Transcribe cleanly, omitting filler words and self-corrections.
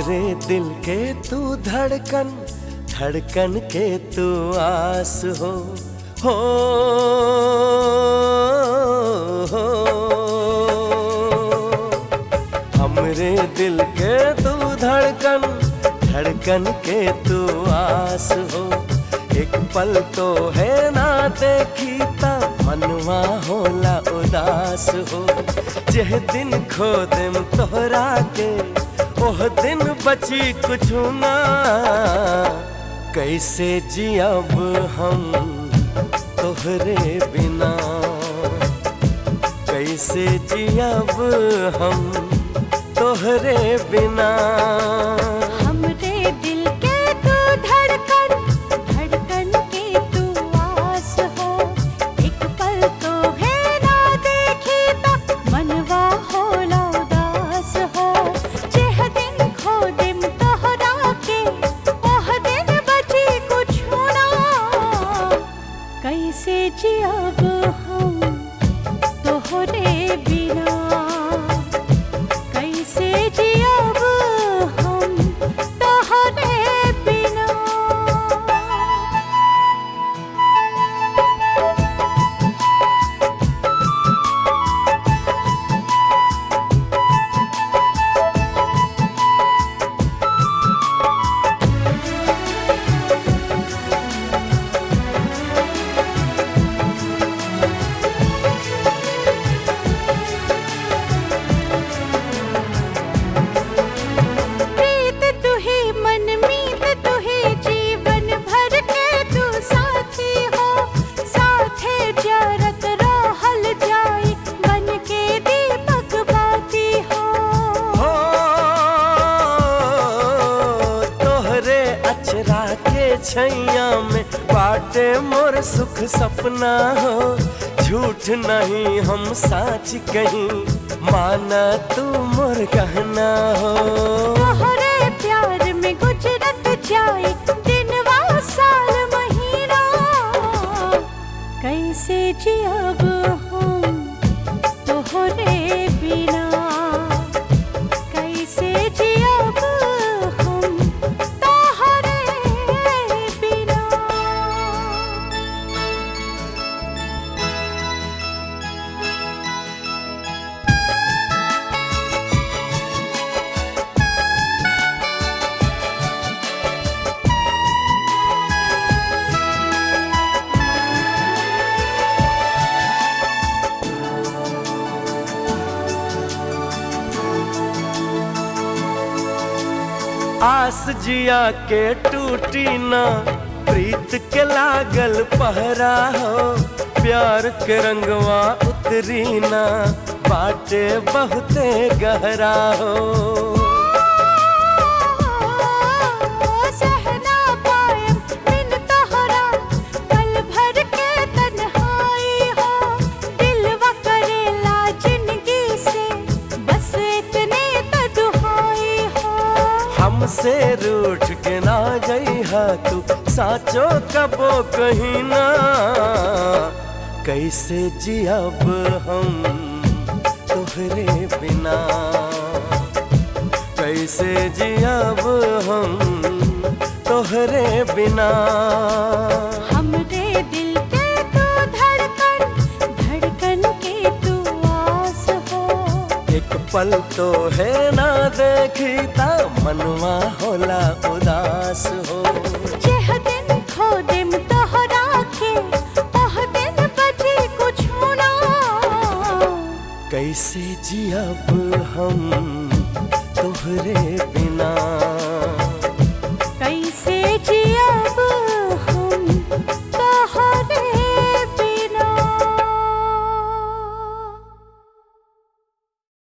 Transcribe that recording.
हमरे दिल के तू धड़कन, धड़कन के तू आस हो। हमरे दिल के तू धड़कन, धड़कन के तू आस हो। एक पल तो है ना देखी ता मनवा होला उदास हो। जेह दिन खो दिम तोहरा के ओह दिन बची कुछ ना। कैसे जियब हम तोहरे बिना, कैसे जियब हम तोहरे बिना। हमरे दिल के तू धड़कन, धड़कन के तू आस हो। एक पल तो है ना देखी ता मनवा होला उदास हो। जेह दिन खो दिम तोहरा के ओह दिन बची कुछ ना। कैसे जियब हम तोहरे बिना, कैसे जियब हम तोहरे बिना। छैया में बाटे मोर सुख सपना हो। झूठ नहीं हम साच कहीं, माना तू मोर कहना हो। तोहरे प्यार में गुजरत जाए दिनवा साल महीना। कैसे जियब हम तोहरे बिना, कैसे जियब हम तोहरे बिना। आस जिया के टूटी ना, प्रीत के लागल पहरा हो। प्यार के रंगवा उतरी ना, बाटे बहुते गहरा हो। सहना पायब बिन तोहरा पल भर के तन्हाई हो। दिलवा करेला जिंदगी से बस इतने तो दुहाई हो। हमसे रूठ के ना जइहा तू, साचो कबो कहीं ना। कैसे जियब हम तोहरे बिना, कैसे जियब हम तोहरे बिना। हमरे दिल के तू धड़कन, धड़कन के तू आस हो। एक पल तो है ना देखी ता मनवा होला उदास हो। जेह दिन खो दिम तोहरा के ओह दिन बची कुछ ना। कैसे जियब हम तोहरे बिना।